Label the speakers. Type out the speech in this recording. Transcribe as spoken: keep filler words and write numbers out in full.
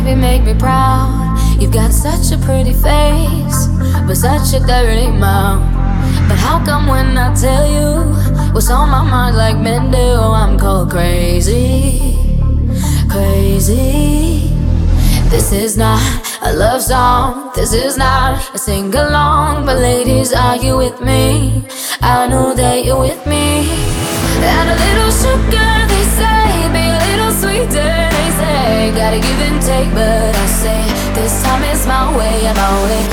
Speaker 1: baby, make me proud. You've got such a pretty face, but such a dirty mouth. But how come when I tell you what's on my mind like men do, I'm called crazy, crazy. This is not a love song, this is not a sing-along. But ladies, are you with me? I know that you're with me. And a little sugar, they say, be a little sweeter, they say. Gotta give and take, but I say this time it's my way, and my way